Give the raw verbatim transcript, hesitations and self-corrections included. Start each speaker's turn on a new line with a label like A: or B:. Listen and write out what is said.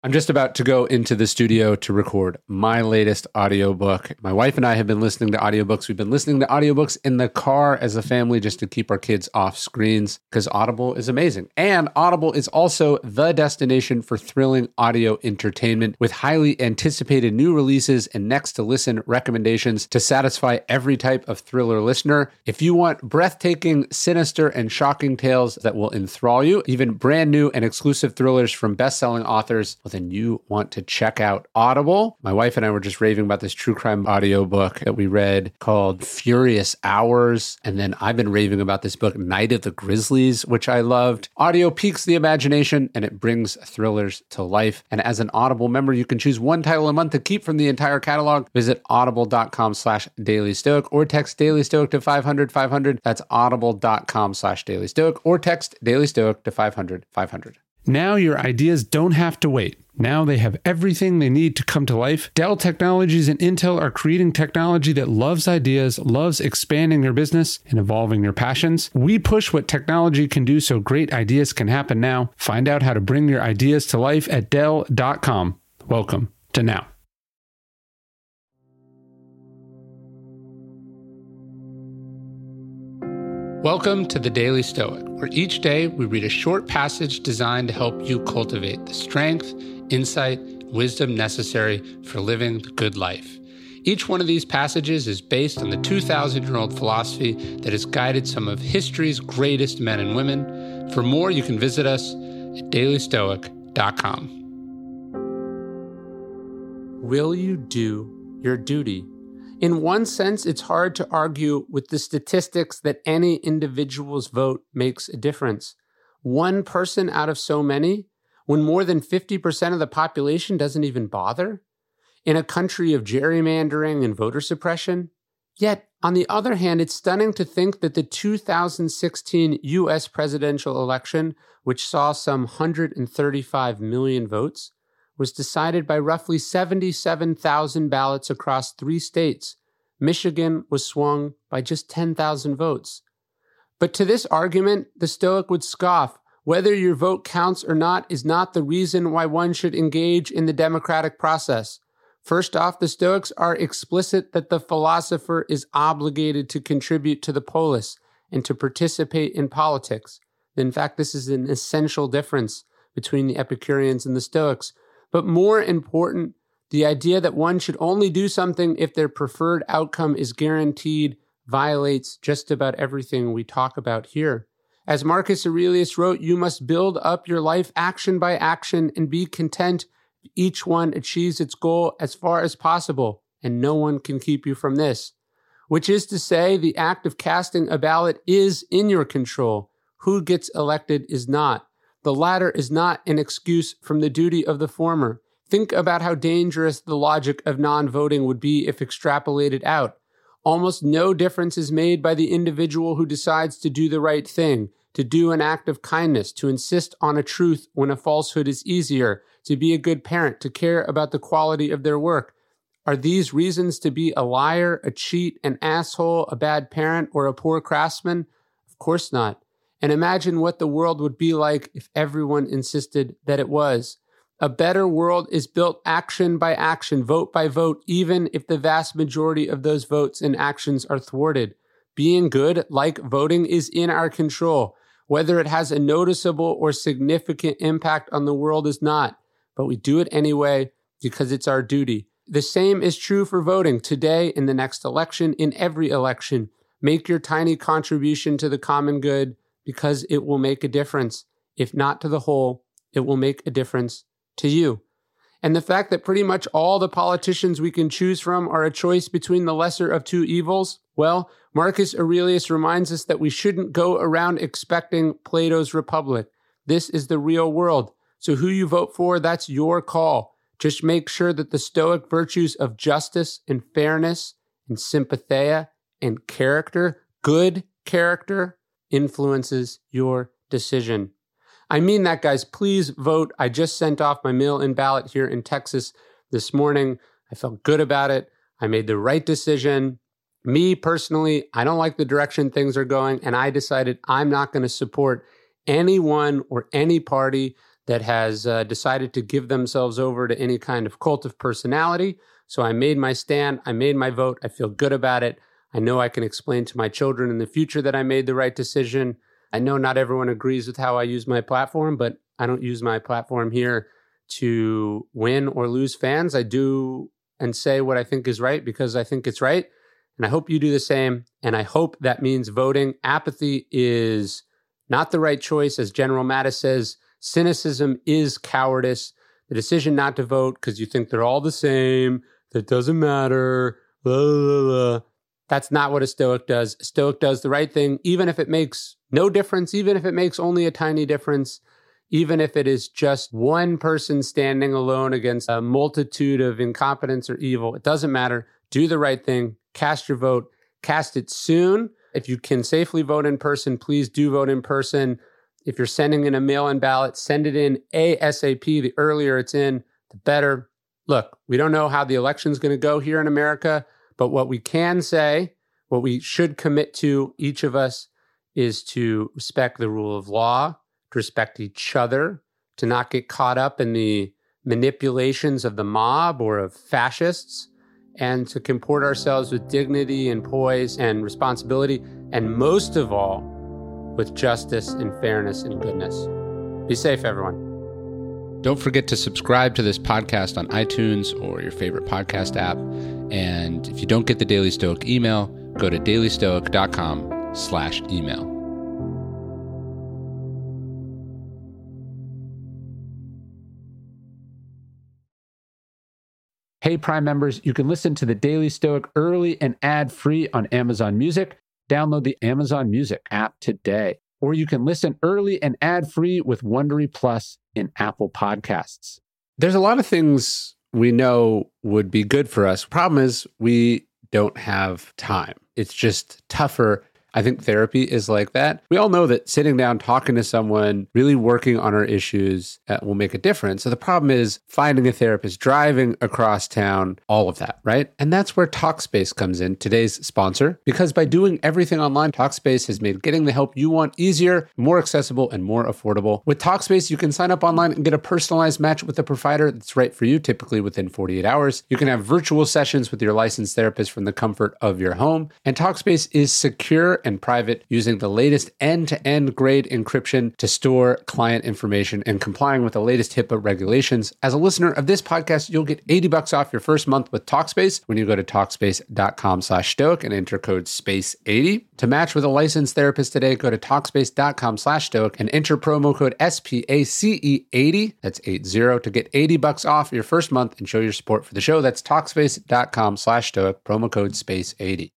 A: I'm just about to go into the studio to record my latest audiobook. My wife and I have been listening to audiobooks. We've been listening to audiobooks in the car as a family just to keep our kids off screens because Audible is amazing. And Audible is also the destination for thrilling audio entertainment with highly anticipated new releases and next to listen recommendations to satisfy every type of thriller listener. If you want breathtaking, sinister, and shocking tales that will enthrall you, even brand new and exclusive thrillers from best-selling authors, then you want to check out Audible. My wife and I were just raving about this true crime audiobook that we read called Furious Hours. And then I've been raving about this book, Night of the Grizzlies, which I loved. Audio piques the imagination and it brings thrillers to life. And as an Audible member, you can choose one title a month to keep from the entire catalog. Visit audible.com slash Daily Stoic or text Daily Stoic to five hundred five hundred. That's audible.com slash Daily Stoic or text Daily Stoic to five hundred five hundred.
B: Now your ideas don't have to wait. Now they have everything they need to come to life. Dell Technologies and Intel are creating technology that loves ideas, loves expanding your business and evolving your passions. We push what technology can do so great ideas can happen now. Find out how to bring your ideas to life at Dell dot com. Welcome to Now. Welcome to the Daily Stoic, where each day we read a short passage designed to help you cultivate the strength, insight, wisdom necessary for living the good life. Each one of these passages is based on the two thousand year old philosophy that has guided some of history's greatest men and women. For more, you can visit us at daily stoic dot com.
A: Will you do your duty? In one sense, it's hard to argue with the statistics that any individual's vote makes a difference. One person out of so many, when more than fifty percent of the population doesn't even bother? In a country of gerrymandering and voter suppression? Yet, on the other hand, it's stunning to think that the two thousand sixteen U S presidential election, which saw some one hundred thirty-five million votes, was decided by roughly seventy-seven thousand ballots across three states. Michigan was swung by just ten thousand votes. But to this argument, the Stoic would scoff. Whether your vote counts or not is not the reason why one should engage in the democratic process. First off, the Stoics are explicit that the philosopher is obligated to contribute to the polis and to participate in politics. In fact, this is an essential difference between the Epicureans and the Stoics. But more important, the idea that one should only do something if their preferred outcome is guaranteed violates just about everything we talk about here. As Marcus Aurelius wrote, you must build up your life action by action and be content if each one achieves its goal as far as possible, and no one can keep you from this. Which is to say, the act of casting a ballot is in your control. Who gets elected is not. The latter is not an excuse from the duty of the former. Think about how dangerous the logic of non-voting would be if extrapolated out. Almost no difference is made by the individual who decides to do the right thing, to do an act of kindness, to insist on a truth when a falsehood is easier, to be a good parent, to care about the quality of their work. Are these reasons to be a liar, a cheat, an asshole, a bad parent, or a poor craftsman? Of course not. And imagine what the world would be like if everyone insisted that it was. A better world is built action by action, vote by vote, even if the vast majority of those votes and actions are thwarted. Being good, like voting, is in our control. Whether it has a noticeable or significant impact on the world is not, but we do it anyway because it's our duty. The same is true for voting today, in the next election, in every election. Make your tiny contribution to the common good because it will make a difference. If not to the whole, it will make a difference to you. And the fact that pretty much all the politicians we can choose from are a choice between the lesser of two evils, well, Marcus Aurelius reminds us that we shouldn't go around expecting Plato's Republic. This is the real world. So who you vote for, that's your call. Just make sure that the Stoic virtues of justice and fairness and sympatheia and character, good character, influences your decision. I mean that, guys. Please vote. I just sent off my mail-in ballot here in Texas this morning. I felt good about it. I made the right decision. Me, personally, I don't like the direction things are going, and I decided I'm not going to support anyone or any party that has uh, decided to give themselves over to any kind of cult of personality. So I made my stand. I made my vote. I feel good about it. I know I can explain to my children in the future that I made the right decision. I know not everyone agrees with how I use my platform, but I don't use my platform here to win or lose fans. I do and say what I think is right because I think it's right. And I hope you do the same. And I hope that means voting. Apathy is not the right choice. As General Mattis says, cynicism is cowardice. The decision not to vote because you think they're all the same, that doesn't matter, blah, blah, blah. That's not what a Stoic does. A Stoic does the right thing, even if it makes no difference, even if it makes only a tiny difference, even if it is just one person standing alone against a multitude of incompetence or evil. It doesn't matter. Do the right thing. Cast your vote. Cast it soon. If you can safely vote in person, please do vote in person. If you're sending in a mail-in ballot, send it in ASAP. The earlier it's in, the better. Look, we don't know how the election's going to go here in America, but what we can say, what we should commit to, each of us, is to respect the rule of law, to respect each other, to not get caught up in the manipulations of the mob or of fascists, and to comport ourselves with dignity and poise and responsibility, and most of all, with justice and fairness and goodness. Be safe, everyone.
B: Don't forget to subscribe to this podcast on iTunes or your favorite podcast app. And if you don't get the Daily Stoic email, go to dailystoic.com slash email. Hey, Prime members, you can listen to the Daily Stoic early and ad-free on Amazon Music. Download the Amazon Music app today. Or you can listen early and ad-free with Wondery Plus in Apple Podcasts.
A: There's a lot of things we know would be good for us. Problem is, we don't have time. It's just tougher. I think therapy is like that. We all know that sitting down, talking to someone, really working on our issues uh, will make a difference. So the problem is finding a therapist, driving across town, all of that, right? And that's where Talkspace comes in, today's sponsor, because by doing everything online, Talkspace has made getting the help you want easier, more accessible, and more affordable. With Talkspace, you can sign up online and get a personalized match with a provider that's right for you, typically within forty-eight hours. You can have virtual sessions with your licensed therapist from the comfort of your home. And Talkspace is secure and private, using the latest end-to-end grade encryption to store client information and complying with the latest HIPAA regulations. As a listener of this podcast, you'll get eighty bucks off your first month with Talkspace when you go to Talkspace.com slash Stoic and enter code space eighty. To match with a licensed therapist today, go to Talkspace.com slash Stoic and enter promo code S P A C E eighty, that's eighty, to get eighty bucks off your first month and show your support for the show. That's Talkspace.com slash Stoic, promo code space eighty.